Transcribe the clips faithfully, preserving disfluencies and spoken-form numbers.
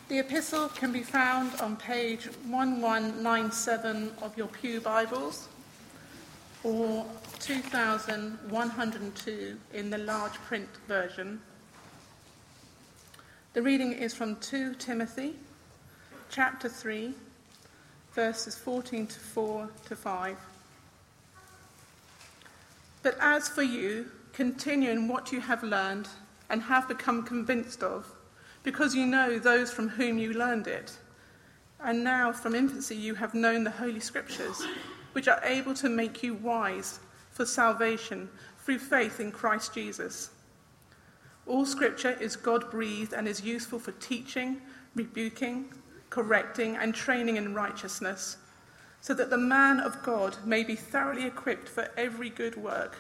The epistle can be found on page eleven ninety-seven of your Pew Bibles, or two thousand one hundred two in the large print version. The reading is from Second Timothy, chapter three, verses fourteen to four to five. But as for you, continue in what you have learned and have become convinced of, because you know those from whom you learned it. And now from infancy you have known the Holy Scriptures, which are able to make you wise for salvation through faith in Christ Jesus. All Scripture is God-breathed and is useful for teaching, rebuking, correcting, and training in righteousness, so that the man of God may be thoroughly equipped for every good work.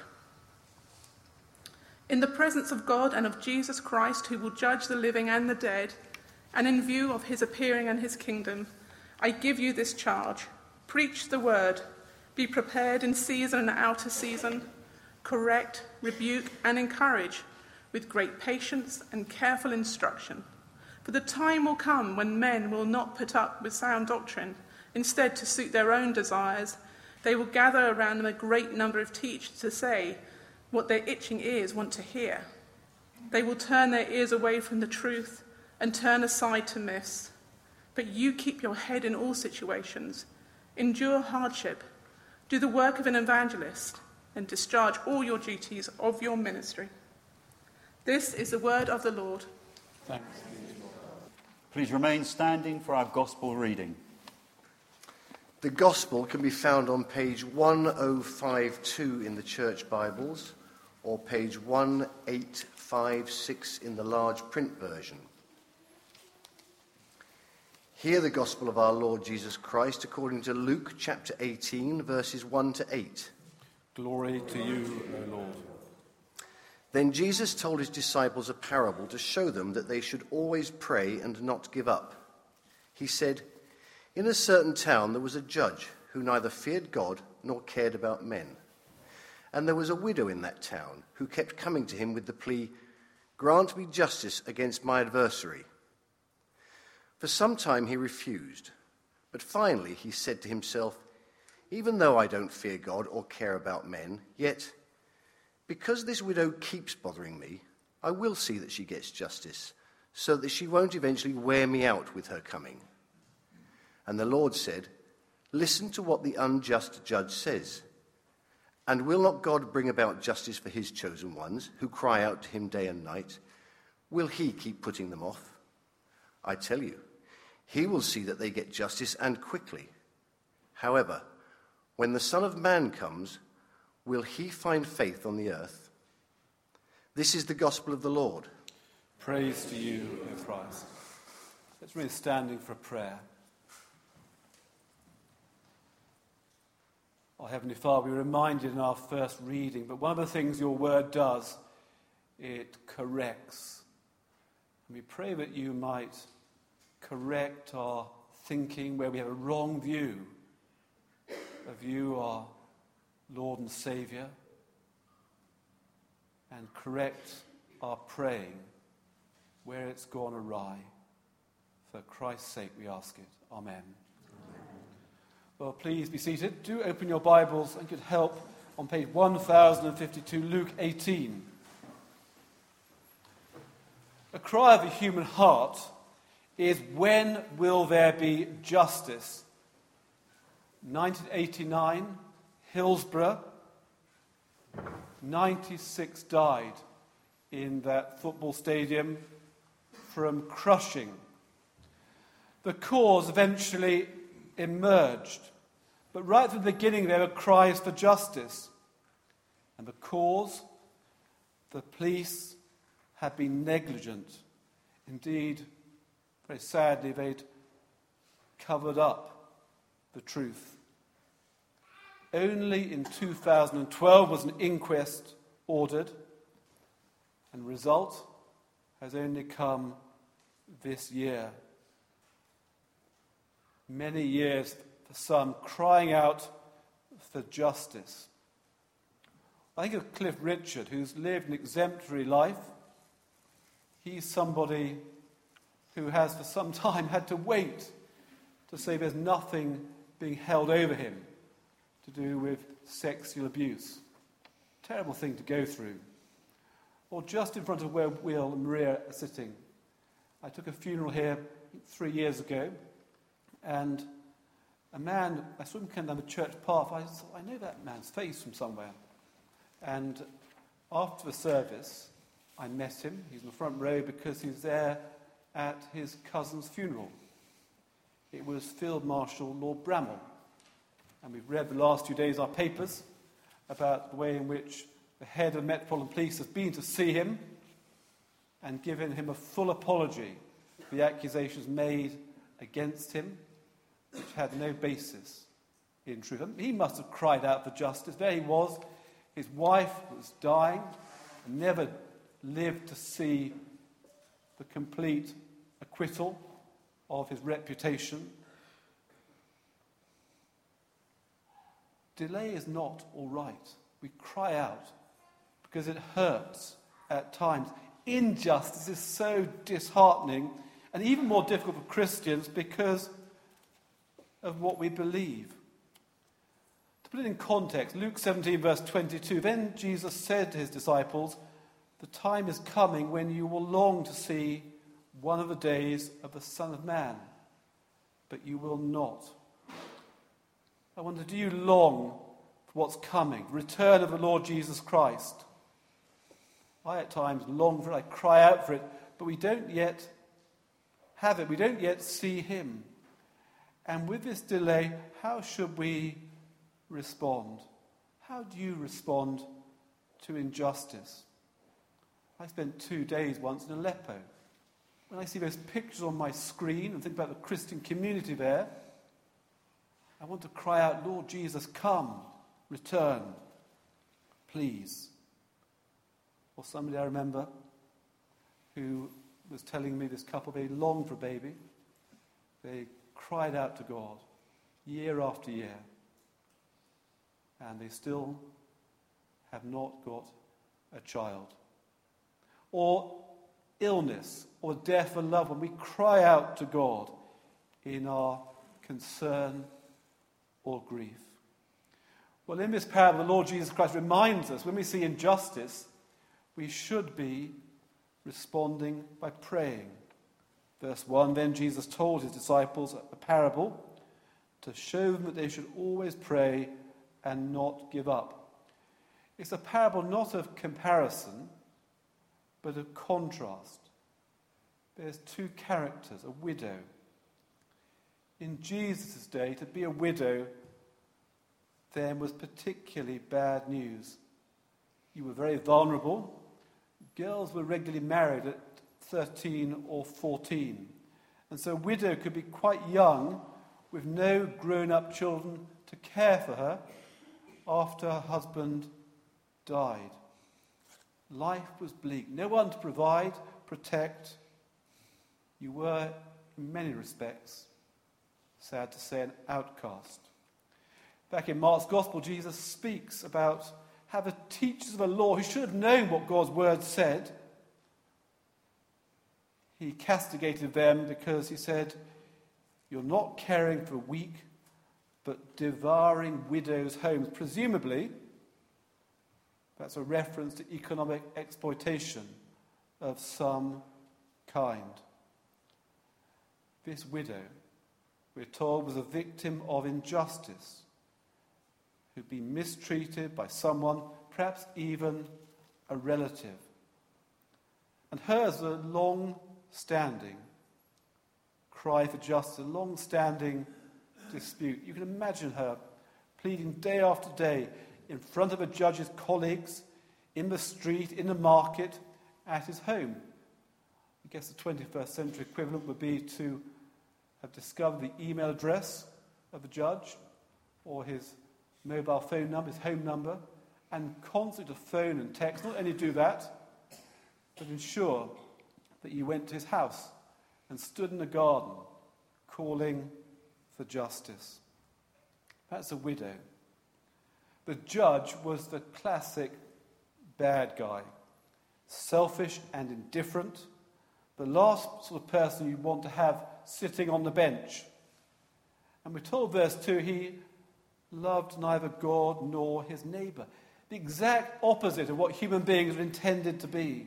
In the presence of God and of Jesus Christ, who will judge the living and the dead, and in view of his appearing and his kingdom, I give you this charge. Preach the word. Be prepared in season and out of season. Correct, rebuke, and encourage with great patience and careful instruction. For the time will come when men will not put up with sound doctrine. Instead, to suit their own desires, they will gather around them a great number of teachers to say what their itching ears want to hear. They will turn their ears away from the truth and turn aside to myths. But you keep your head in all situations, endure hardship, do the work of an evangelist, and discharge all your duties of your ministry. This is the word of the Lord. Thanks. Please remain standing for our gospel reading. The gospel can be found on page ten fifty-two in the church Bibles, or page eighteen fifty-six in the large print version. Hear the gospel of our Lord Jesus Christ according to Luke chapter eighteen, verses one to eight. Glory to you, O Lord. Then Jesus told his disciples a parable to show them that they should always pray and not give up. He said, "In a certain town there was a judge who neither feared God nor cared about men. And there was a widow in that town who kept coming to him with the plea, 'Grant me justice against my adversary.' For some time he refused, but finally he said to himself, 'Even though I don't fear God or care about men, yet because this widow keeps bothering me, I will see that she gets justice, so that she won't eventually wear me out with her coming.' And the Lord said, 'Listen to what the unjust judge says. And will not God bring about justice for his chosen ones, who cry out to him day and night? Will he keep putting them off? I tell you, he will see that they get justice, and quickly. However, when the Son of Man comes, will he find faith on the earth?' This is the gospel of the Lord." Praise to you, O Christ. Let's remain standing for prayer. Our Heavenly Father, we were reminded in our first reading, but one of the things your word does, it corrects. And we pray that you might correct our thinking where we have a wrong view of you, our Lord and Saviour, and correct our praying where it's gone awry. For Christ's sake we ask it. Amen. Well, please be seated. Do open your Bibles and could help on page ten fifty-two, Luke eighteen. A cry of the human heart is, when will there be justice? nineteen eighty-nine, Hillsborough, ninety-six died in that football stadium from crushing. The cause eventually emerged, but right from the beginning there were cries for justice. And the cause, the police had been negligent. Indeed, very sadly, they'd covered up the truth. Only in two thousand twelve was an inquest ordered, and the result has only come this year. Many years for some crying out for justice. I think of Cliff Richard, who's lived an exemplary life. He's somebody who has for some time had to wait to say there's nothing being held over him to do with sexual abuse. Terrible thing to go through. Or just in front of where Will and Maria are sitting, I took a funeral here three years ago, and a man, I saw him come down the church path. I thought, I know that man's face from somewhere. And after the service, I met him. He's in the front row because he was there at his cousin's funeral. It was Field Marshal Lord Bramall. And we've read the last few days our papers about the way in which the head of Metropolitan Police has been to see him and given him a full apology for the accusations made against him, which had no basis in truth. He must have cried out for justice. There he was. His wife was dying and never lived to see the complete acquittal of his reputation. Delay is not all right. We cry out because it hurts at times. Injustice is so disheartening and even more difficult for Christians because of what we believe. To put it in context, Luke seventeen, verse twenty-two, then Jesus said to his disciples, the time is coming when you will long to see one of the days of the Son of Man, but you will not. I wonder, do you long for what's coming, the return of the Lord Jesus Christ? I at times long for it, I cry out for it, but we don't yet have it. We don't yet see him. And with this delay, how should we respond? How do you respond to injustice? I spent two days once in Aleppo. When I see those pictures on my screen and think about the Christian community there, I want to cry out, Lord Jesus, come, return, please. Or somebody I remember who was telling me, this couple, they longed for a baby. They cried out to God year after year. And they still have not got a child. Or illness or death of a loved one. We cry out to God in our concern or grief. Well, in this parable, the Lord Jesus Christ reminds us when we see injustice, we should be responding by praying. Verse one, then Jesus told his disciples a parable to show them that they should always pray and not give up. It's a parable not of comparison, but of contrast. There's two characters, a widow. In Jesus' day, to be a widow then was particularly bad news. You were very vulnerable. Girls were regularly married at thirteen or fourteen. And so a widow could be quite young with no grown-up children to care for her after her husband died. Life was bleak. No one to provide, protect. You were, in many respects, sad to say, an outcast. Back in Mark's Gospel, Jesus speaks about how the teachers of the law, who should have known what God's word said, he castigated them because he said, you're not caring for the weak, but devouring widows' homes. Presumably, that's a reference to economic exploitation of some kind. This widow, we're told, was a victim of injustice, who'd been mistreated by someone, perhaps even a relative. And hers a long-standing cry for justice, a long-standing dispute. You can imagine her pleading day after day in front of a judge's colleagues, in the street, in the market, at his home. I guess the twenty-first century equivalent would be to have discovered the email address of the judge or his mobile phone number, his home number, and constantly to phone and text. Not only do that, but ensure that you went to his house and stood in the garden calling for justice. That's a widow. The judge was the classic bad guy, selfish and indifferent, the last sort of person you want to have sitting on the bench. And we're told, verse two, he loved neither God nor his neighbour. The exact opposite of what human beings are intended to be.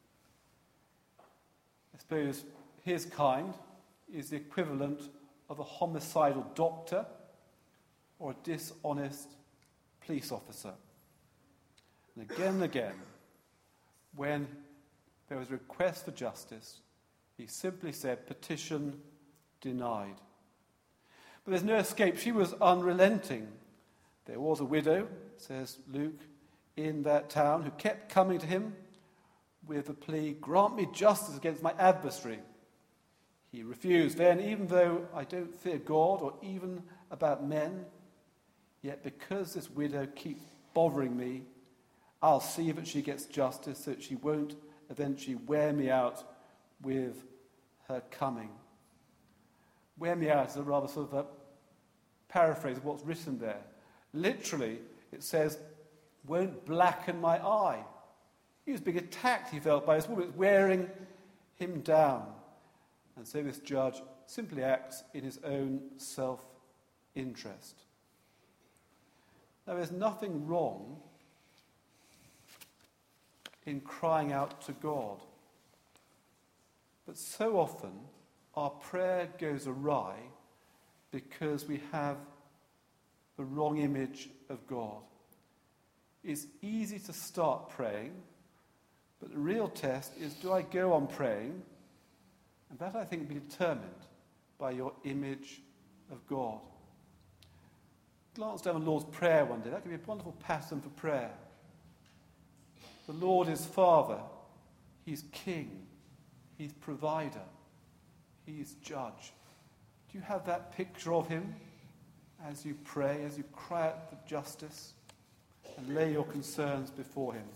I suppose his kind is the equivalent of a homicidal doctor or a dishonest police officer. And again and again, when there was a request for justice, he simply said, petition denied. But there's no escape. She was unrelenting. There was a widow, says Luke, in that town who kept coming to him with the plea, grant me justice against my adversary. He refused. Then, even though I don't fear God or even about men, yet because this widow keeps bothering me, I'll see that she gets justice so that she won't eventually wear me out with her coming. Wear me out is a rather sort of a paraphrase of what's written there. Literally, it says, won't blacken my eye. He was being attacked, he felt, by this woman. It's wearing him down. And so this judge simply acts in his own self-interest. Now, there's nothing wrong in crying out to God. But so often, our prayer goes awry because we have the wrong image of God. It's easy to start praying, but the real test is, do I go on praying? And that, I think, will be determined by your image of God. Glance down the Lord's Prayer one day. That could be a wonderful pattern for prayer. The Lord is Father. He's King. He's Provider. He's Judge. Do you have that picture of him as you pray, as you cry out for justice and lay your concerns before him?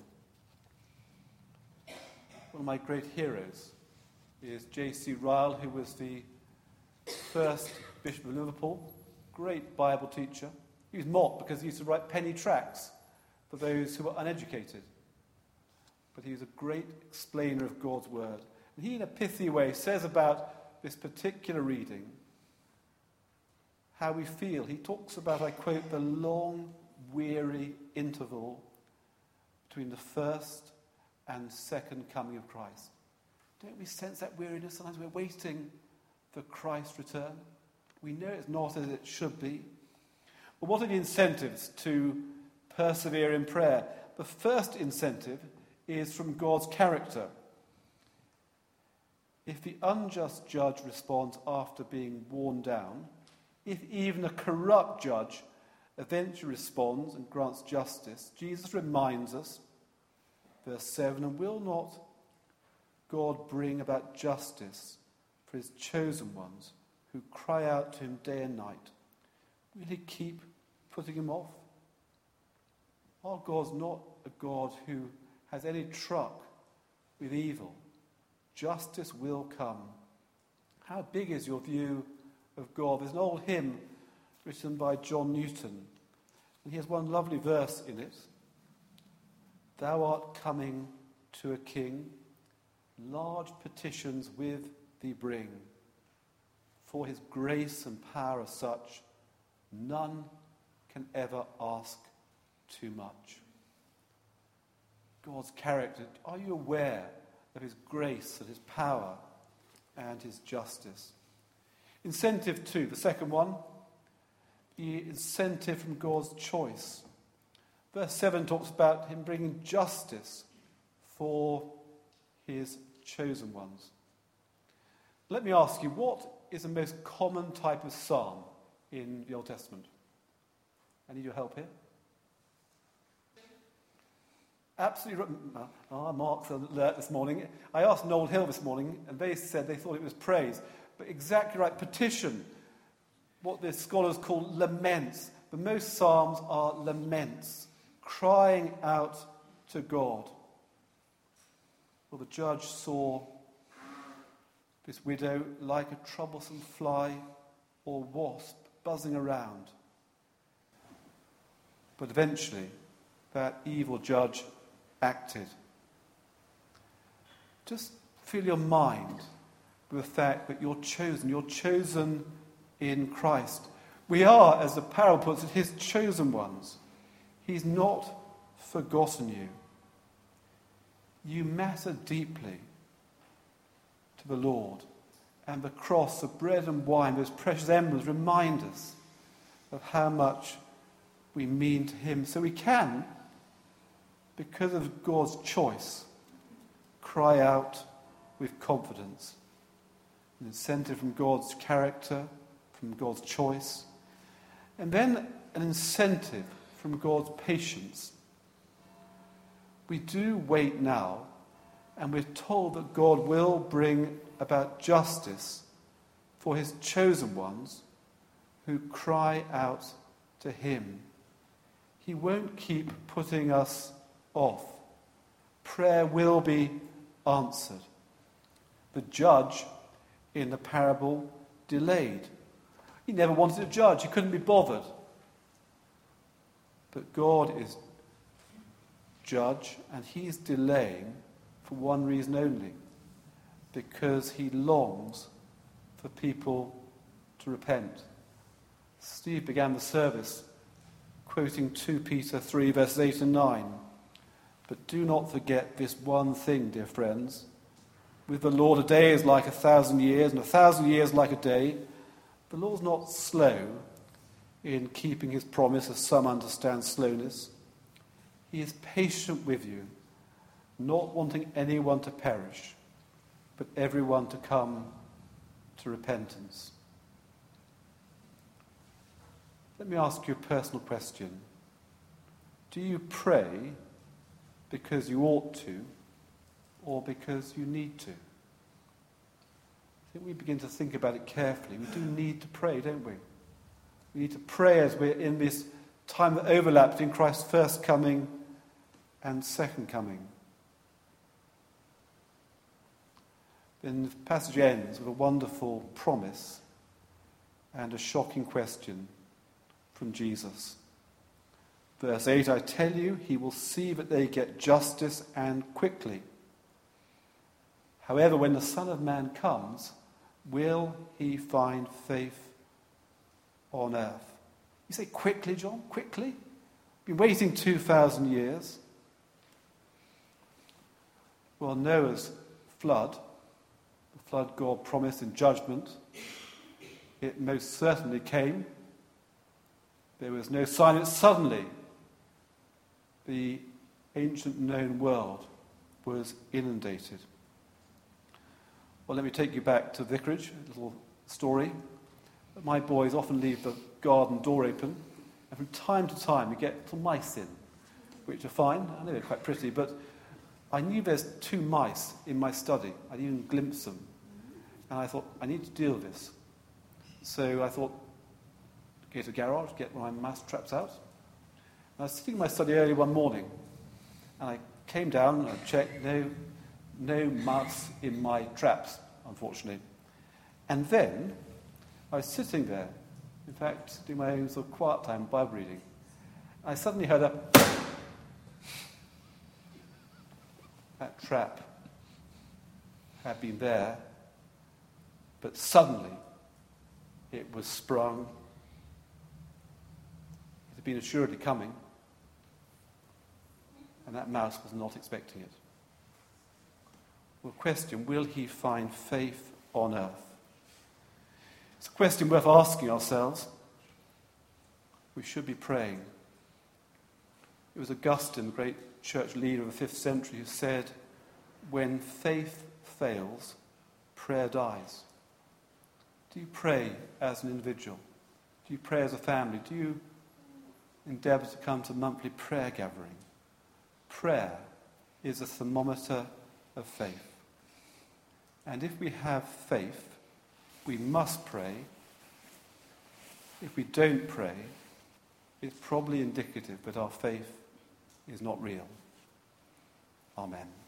One of my great heroes is J C Ryle, who was the first Bishop of Liverpool, great Bible teacher. He was mocked because he used to write penny tracts for those who were uneducated. But he was a great explainer of God's word. And he, in a pithy way, says about this particular reading how we feel. He talks about, I quote, the long, weary interval between the first and second coming of Christ. Don't we sense that weariness? Sometimes we're waiting for Christ's return. We know it's not as it should be. But what are the incentives to persevere in prayer? The first incentive is from God's character. If the unjust judge responds after being worn down, if even a corrupt judge eventually responds and grants justice, Jesus reminds us, verse seven, and will not God bring about justice for his chosen ones who cry out to him day and night? Will he keep putting him off? Our God's not a God who has any truck with evil. Justice will come. How big is your view of God? There's an old hymn written by John Newton, and he has one lovely verse in it. Thou art coming to a king, large petitions with thee bring. For his grace and power are such, none can ever ask too much. God's character, are you aware of his grace and his power and his justice? Incentive two, the second one, the incentive from God's choice. Verse seven talks about him bringing justice for his chosen ones. Let me ask you, what is the most common type of psalm in the Old Testament? I need your help here. Absolutely. Ah, Mark's alert this morning. I asked Noel Hill this morning, and they said they thought it was praise. But exactly right, petition. What the scholars call laments. But most psalms are laments, crying out to God. Well, the judge saw this widow like a troublesome fly or wasp buzzing around. But eventually, that evil judge acted. Just Fill your mind with the fact that you're chosen. You're chosen in Christ. We are, as the parable puts it, his chosen ones. He's not forgotten you. You matter deeply to the Lord. And the cross, the bread and wine, those precious emblems remind us of how much we mean to him. So we can, because of God's choice, cry out with confidence. An incentive from God's character, from God's choice. And then an incentive from God's patience. We do wait now, and we're told that God will bring about justice for his chosen ones who cry out to him. He won't keep putting us off. Prayer will be answered. The judge in the parable delayed. He never wanted to judge. He couldn't be bothered. But God is judge, and he's delaying for one reason only. Because he longs for people to repent. Steve began the service quoting Second Peter three, verses eight and nine. But do not forget this one thing, dear friends. With the Lord, a day is like a thousand years, and a thousand years like a day. The Lord's not slow in keeping his promise, as some understand slowness. He is patient with you, not wanting anyone to perish, but everyone to come to repentance. Let me ask you a personal question. Do you pray because you ought to, or because you need to? I think we begin to think about it carefully. We do need to pray, don't we? We need to pray as we're in this time that overlaps in Christ's first coming and second coming. Then the passage ends with a wonderful promise and a shocking question from Jesus. Verse eight, I tell you, he will see that they get justice and quickly. However, when the Son of Man comes, will he find faith on earth? You say, quickly, John? Quickly? Been waiting two thousand years. Well, Noah's flood, the flood God promised in judgment, it most certainly came. There was no sign that suddenly the ancient known world was inundated. Well, let me take you back to Vicarage, a little story. My boys often leave the garden door open, and from time to time we get little mice in, which are fine. I know they're quite pretty, but I knew there's two mice in my study. I didn't even glimpse them. And I thought, I need to deal with this. So I thought, go to the garage, get my mouse traps out. And I was sitting in my study early one morning, and I came down and I checked, no, no mouse in my traps, unfortunately. And then I was sitting there, in fact, doing my own sort of quiet time Bible reading. And I suddenly heard a that trap had been there, but suddenly it was sprung. It had been assuredly coming, and that mouse was not expecting it. Well, question, will he find faith on earth? It's a question worth asking ourselves. We should be praying. It was Augustine, the great church leader of the fifth century, who said, when faith fails, prayer dies. Do you pray as an individual? Do you pray as a family? Do you endeavour to come to monthly prayer gathering? Prayer is a thermometer of faith. And if we have faith, we must pray. If we don't pray, it's probably indicative that our faith is not real. Amen.